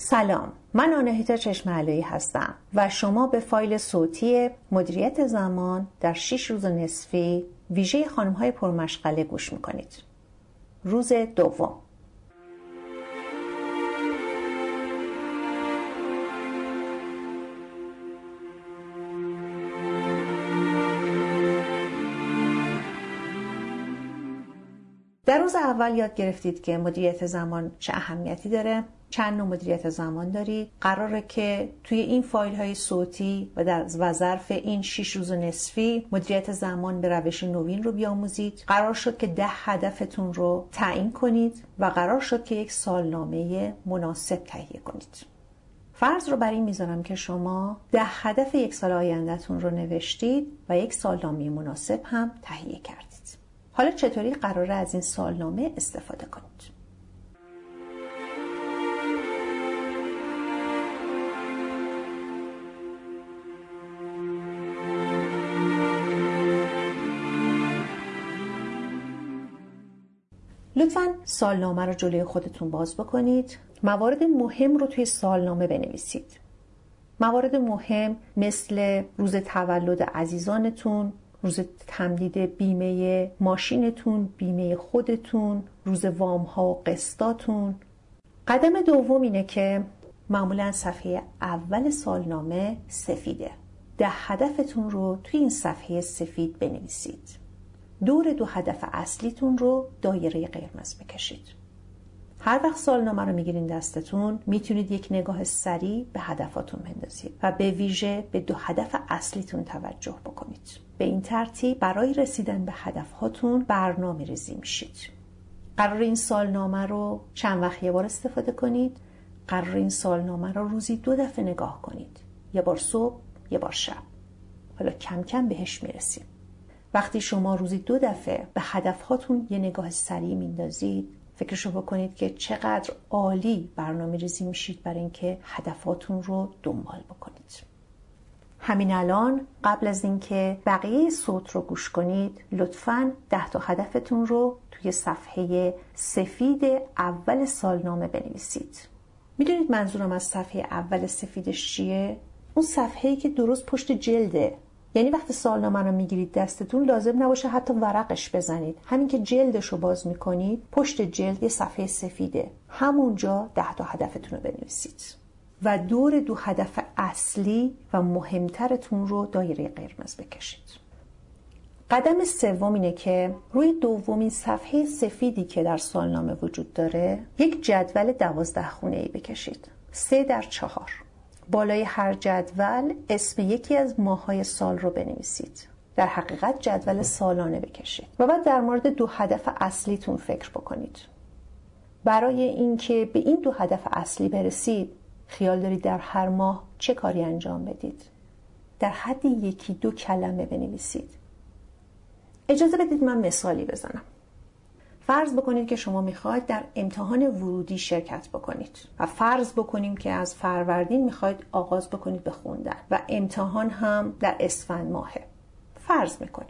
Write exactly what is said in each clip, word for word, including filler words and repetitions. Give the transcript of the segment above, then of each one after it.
سلام، من آناهیتا چشمعلایی هستم و شما به فایل صوتی مدیریت زمان در شش روز نصفی ویژه خانم‌های پرمشغله گوش میکنید. روز دوم. در روز اول یاد گرفتید که مدیریت زمان چه اهمیتی داره، چند نوع مدیریت زمان دارید. قراره که توی این فایل های صوتی و در و ظرف این شش روز نصفی مدیریت زمان به روش نوین رو بیاموزید. قرار شد که ده هدفتون رو تعیین کنید و قرار شد که یک سالنامه مناسب تهیه کنید. فرض رو بر این میذارم که شما ده هدف یک سال آیندهتون رو نوشتید و یک سالنامه مناسب هم تهیه کردید. حالا چطوری قراره از این سالنامه استفاده کنید؟ لطفاً سالنامه رو جلوی خودتون باز بکنید. موارد مهم رو توی سالنامه بنویسید. موارد مهم مثل روز تولد عزیزانتون، روز تمدید بیمه ماشینتون، بیمه خودتون، روز وام ها و قسطاتون. قدم دوم اینه که معمولا صفحه اول سالنامه سفیده. ده هدفتون رو توی این صفحه سفید بنویسید. دور دو هدف اصلیتون رو دایره قرمز بکشید. هر وقت سالنامه رو میگیرین دستتون میتونید یک نگاه سریع به هدفاتون بندازید و به ویژه به دو هدف اصلیتون توجه بکنید. به این ترتیب برای رسیدن به هدفهاتون برنامه ریزی میشید. قرار این سالنامه رو چند وقت یه بار استفاده کنید. قرار این سالنامه رو روزی دو دفعه نگاه کنید. یه بار صبح، یه بار شب. حالا کم کم بهش میرسیم. وقتی شما روزی دو دفعه به هدفهاتون یه نگاه سریع میندازید، فکرشو بکنید که چقدر عالی برنامه ریزی میشید برای اینکه هدفاتون رو دنبال بکنید. همین الان قبل از اینکه بقیه صوت رو گوش کنید، لطفاً ده تا هدفتون رو توی صفحه سفید اول سالنامه بنویسید. میدونید منظورم از صفحه اول سفیدش چیه؟ اون صفحه‌ای که درست پشت جلده. یعنی وقتی سالنامه رو میگیرید دستتون لازم نباشه حتی ورقش بزنید. همین که جلدش رو باز میکنید، پشت جلد یه صفحه سفیده. همونجا ده تا هدفتون رو بنویسید و دور دو هدف اصلی و مهمترتون رو دایره قرمز بکشید. قدم سوم اینه که روی دومین صفحه سفیدی که در سالنامه وجود داره یک جدول دوازده خونه‌ای بکشید. سه در چهار. بالای هر جدول اسم یکی از ماه‌های سال رو بنویسید. در حقیقت جدول سالانه بکشید و بعد در مورد دو هدف اصلیتون فکر بکنید. برای اینکه به این دو هدف اصلی برسید، خیال دارید در هر ماه چه کاری انجام بدید؟ در حد یکی دو کلمه بنویسید. اجازه بدید من مثالی بزنم. فرض بکنید که شما میخواید در امتحان ورودی شرکت بکنید و فرض بکنیم که از فروردین میخواید آغاز بکنید به خوندن و امتحان هم در اسفند ماهه. فرض میکنید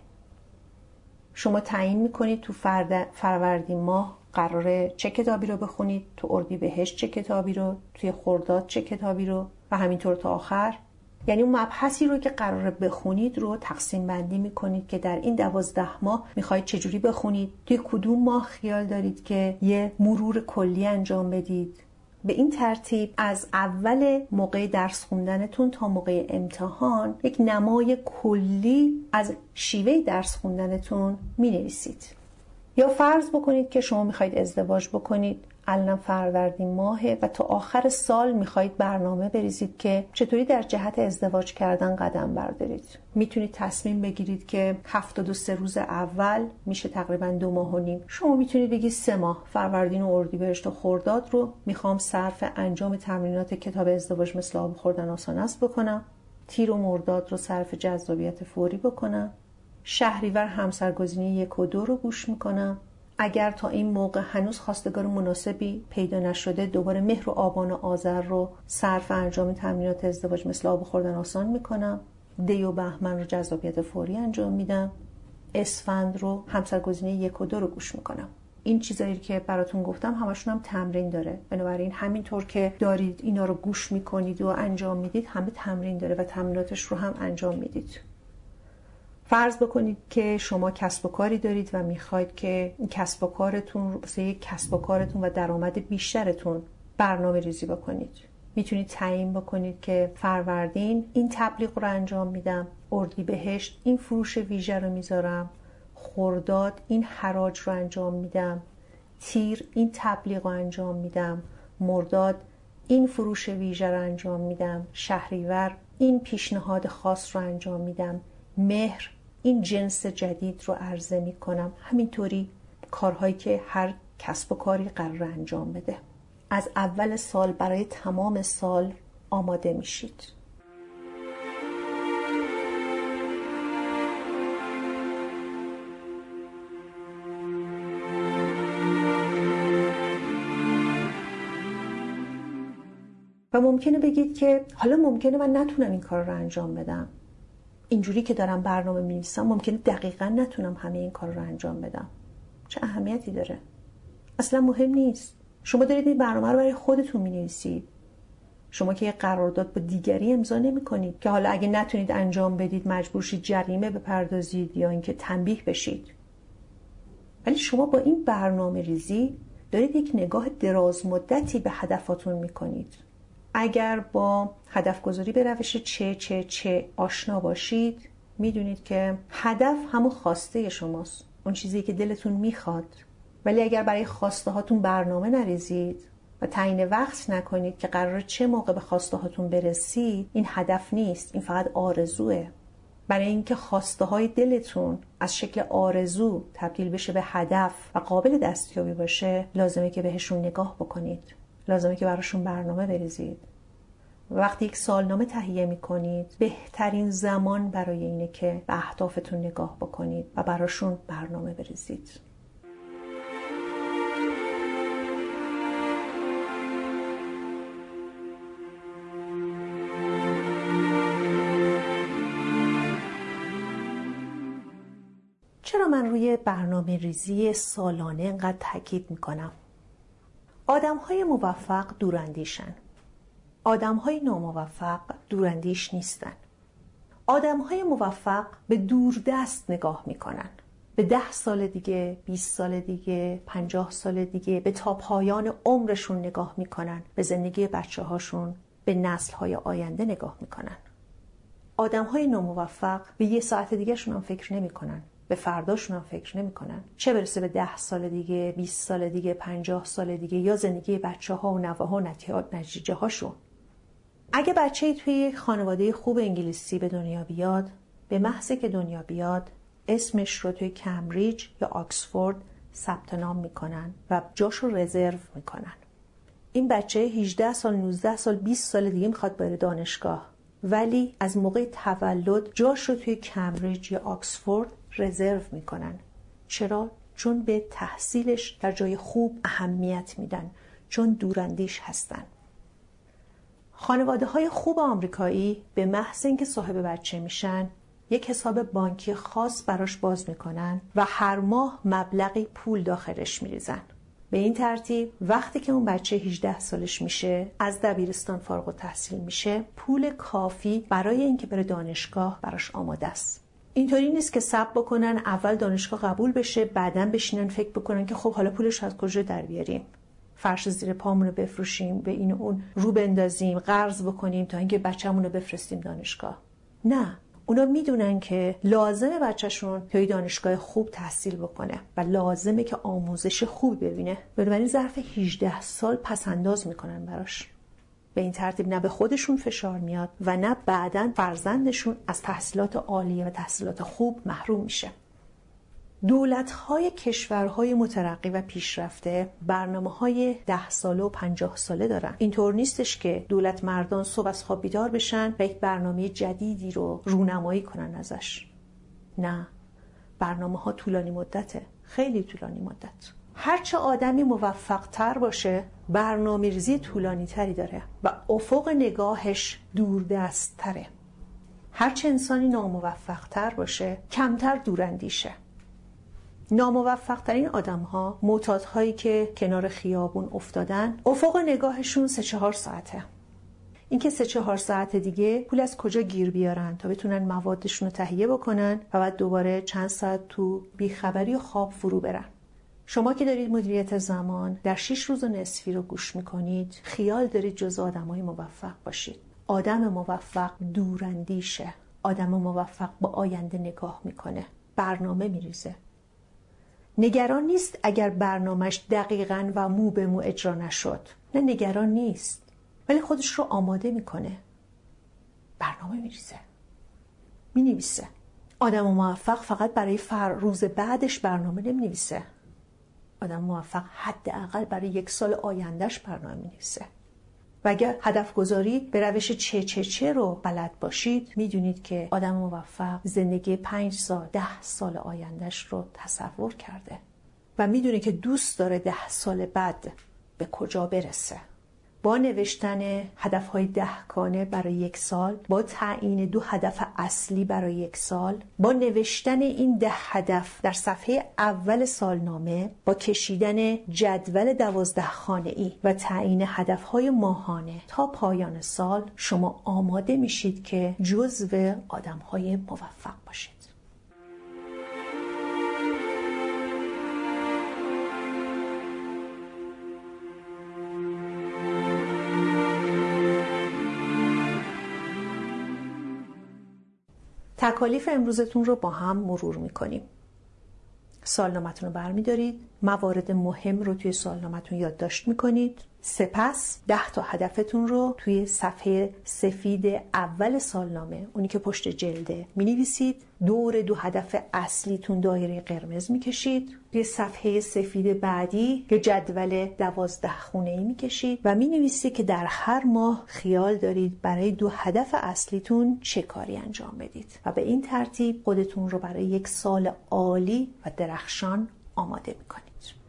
شما تعیین میکنید تو فروردین ماه قراره چه کتابی رو بخونید، تو اردیبهشت چه کتابی رو، توی خرداد چه کتابی رو و همینطور تا آخر. یعنی اون مبحثی رو که قراره بخونید رو تقسیم بندی میکنید که در این دوازده ماه میخواید چجوری بخونید، توی کدوم ماه خیال دارید که یه مرور کلی انجام بدید. به این ترتیب از اول موقع درس خوندنتون تا موقع امتحان یک نمای کلی از شیوه درس خوندنتون مینویسید. یا فرض بکنید که شما میخواید ازدواج بکنید، الان فروردین ماهه و تا آخر سال میخواید برنامه بریزید که چطوری در جهت ازدواج کردن قدم بردارید. میتونید تصمیم بگیرید که هفتاد و سه روز اول میشه تقریبا دو ماه و نیم. شما میتونید بگید سه ماه، فروردین و اردیبهشت و خرداد رو میخوام صرف انجام تمرینات کتاب ازدواج مثل آب خوردن آسان است بکنم. تیر و مرداد رو صرف جذابیت فوری بکنم. شهریور همسرگزینی یک و دو رو گوش میکنم. اگر تا این موقع هنوز خواستگار مناسبی پیدا نشده، دوباره مهر و آبان و آذر رو صرف انجام تمرینات ازدواج مثل آب خوردن آسان میکنم. دی و بهمن رو جذابیت فوری انجام میدم. اسفند رو همسرگزینی یک و دو رو گوش میکنم. این چیزایی که براتون گفتم همشون هم تمرین داره. بنابراین همینطور که دارید اینا رو گوش میکنید و انجام میدید، همه تمرین داره و تمریناتش رو هم انجام میدید. فرض بکنید که شما کسب و کاری دارید و میخواید که این کسب و کارتون رو واسه یک کسب و کارتون و درآمد بیشترتون برنامه ریزی بکنید. میتونید تعیین بکنید که فروردین این تبلیغ رو انجام میدم، اردیبهشت این فروش ویژه رو میذارم، خرداد این حراج رو انجام میدم، تیر این تبلیغ رو انجام میدم، مرداد این فروش ویژه رو انجام میدم، شهریور این پیشنهاد خاص رو انجام میدم، مهر این جنس جدید رو عرضه میکنم. همینطوری کارهایی که هر کسب و کاری قرار انجام بده. از اول سال برای تمام سال آماده میشید. و ممکنه بگید که حالا ممکنه من نتونم این کار رو انجام بدم. اینجوری که دارم برنامه می‌نویسم ممکنه دقیقاً نتونم همه این کار رو انجام بدم. چه اهمیتی داره؟ اصلا مهم نیست. شما دارید این برنامه رو برای خودتون می‌نویسید. شما که یه قرارداد با دیگری امضا نمی‌کنید که حالا اگه نتونید انجام بدید مجبور شید جریمه بپردازید یا اینکه تنبیه بشید. ولی شما با این برنامه ریزی دارید یک نگاه دراز مدتی به هدفاتون می‌کنید. اگر با هدف گذاری به روش چه چه چه آشنا باشید، میدونید که هدف همون خواسته شماست، اون چیزی که دلتون میخواد. ولی اگر برای خواسته هاتون برنامه نریزید و تعیین وقت نکنید که قراره چه موقع به خواسته هاتون برسید، این هدف نیست، این فقط آرزوه. برای اینکه خواسته های دلتون از شکل آرزو تبدیل بشه به هدف و قابل دستیابی باشه، لازمه که بهشون نگاه بکنید. لازمه که براشون برنامه بریزید. وقتی یک سالنامه تهیه میکنید، بهترین زمان برای اینه که به اهدافتون نگاه بکنید و براشون برنامه بریزید. چرا من روی برنامه ریزی سالانه انقدر تاکید میکنم؟ آدم‌های موفق دوراندیشن. آدم‌های ناموفق دوراندیش نیستن. آدم‌های موفق به دوردست نگاه میکنن. به ده سال دیگه، بیست سال دیگه، پنجاه سال دیگه، به تا پایان عمرشون نگاه میکنن. به زندگی بچه هاشون، به نسل‌های آینده نگاه میکنن. آدم‌های ناموفق به یه ساعت دیگه شون هم فکر نمیکنن. به فرداشون هم فکر نمی کنن. چه برسه به ده سال دیگه، بیست سال دیگه، پنجاه سال دیگه یا زندگی بچه ها و نوه ها و نتیجه هاشون. اگه بچه‌ای توی یک خانواده خوب انگلیسی به دنیا بیاد، به محض که دنیا بیاد اسمش رو توی کمبریج یا آکسفورد ثبت نام میکنن و جاش رو رزرو میکنن. این بچه هجده سال، نوزده سال، بیست سال دیگه میخواد بره دانشگاه، ولی از موقع تولد جاش رو توی کمبریج یا آکسفورد رزرو میکنن. چرا؟ چون به تحصیلش در جای خوب اهمیت میدن، چون دوراندیش هستن. خانواده های خوب آمریکایی به محض اینکه صاحب بچه میشن یک حساب بانکی خاص براش باز میکنن و هر ماه مبلغی پول داخلش میریزن. به این ترتیب وقتی که اون بچه هجده سالش میشه، از دبیرستان فارغ التحصیل میشه، پول کافی برای اینکه بره دانشگاه براش آماده است. اینطوری نیست که صبر بکنن اول دانشگاه قبول بشه بعداً بشینن فکر بکنن که خب حالا پولش از کجا در بیاریم، فرش زیر پامونو بفروشیم، به این و اون رو بندازیم، قرض بکنیم تا اینکه بچه‌مونو بفرستیم دانشگاه. نه، اونا میدونن که لازمه بچه‌شون توی دانشگاه خوب تحصیل بکنه و لازمه که آموزش خوب ببینه. بنابراین ظرف هجده سال پس انداز میکنن براش. به این ترتیب نه به خودشون فشار میاد و نه بعداً فرزندشون از تحصیلات عالیه و تحصیلات خوب محروم میشه. دولت‌های کشورهای مترقی و پیشرفته برنامه‌های ده ساله و پنجاه ساله دارن. اینطور نیستش که دولت مردان صبح از خواب بیدار بشن و یک برنامه جدیدی رو رونمایی کنن ازش. نه، برنامه‌ها طولانی مدته، خیلی طولانی مدت. هرچه آدمی موفق تر باشه برنامه ریزی طولانی تری داره و افق نگاهش دوردست تره. هرچه انسانی ناموفق تر باشه کمتر دوراندیشه. ناموفق ترین آدم ها، معتاد هایی که کنار خیابون افتادن، افق نگاهشون سه چهار ساعته. این که سه چهار ساعت دیگه پول از کجا گیر بیارن تا بتونن موادشون رو تهیه بکنن و بعد دوباره چند ساعت تو بیخبری و خواب فرو برن. شما که دارید مدیریت زمان در شش روز و نصفی رو گوش میکنید، خیال دارید جز آدمای موفق باشید. آدم موفق دوراندیشه. آدم موفق با آینده نگاه میکنه، برنامه میریزه. نگران نیست اگر برنامهش دقیقاً و مو به مو اجرا نشد. نه، نگران نیست، ولی خودش رو آماده میکنه، برنامه میریزه، مینویسه. آدم موفق فقط برای فر روز بعدش برنامه نمینویسه. آدم موفق حداقل برای یک سال آیندهش برنامه مینویسه. و اگر هدف گذاری به روش چه چه چه رو بلد باشید، میدونید که آدم موفق زندگی پنج سال، ده سال آیندهش رو تصور کرده و میدونه که دوست داره ده سال بعد به کجا برسه. با نوشتن هدفهای دهگانه برای یک سال، با تعیین دو هدف اصلی برای یک سال، با نوشتن این ده هدف در صفحه اول سالنامه، با کشیدن جدول دوازده خانه‌ای و تعیین هدفهای ماهانه تا پایان سال، شما آماده میشید که جزو آدمهای موفق باشید. تکالیف امروزتون رو با هم مرور میکنیم. سالنامه‌تون رو برمیدارید، موارد مهم رو توی سالنامه‌تون یادداشت میکنید. سپس ده تا هدفتون رو توی صفحه سفید اول سالنامه، اونی که پشت جلده، مینویسید. دور دو هدف اصلیتون دایره قرمز میکشید. توی صفحه سفید بعدی که جدول دوازده خونه‌ای میکشید و مینویسید که در هر ماه خیال دارید برای دو هدف اصلیتون چه کاری انجام بدید و به این ترتیب خودتون رو برای یک سال عالی و درخشان آماده میکنید.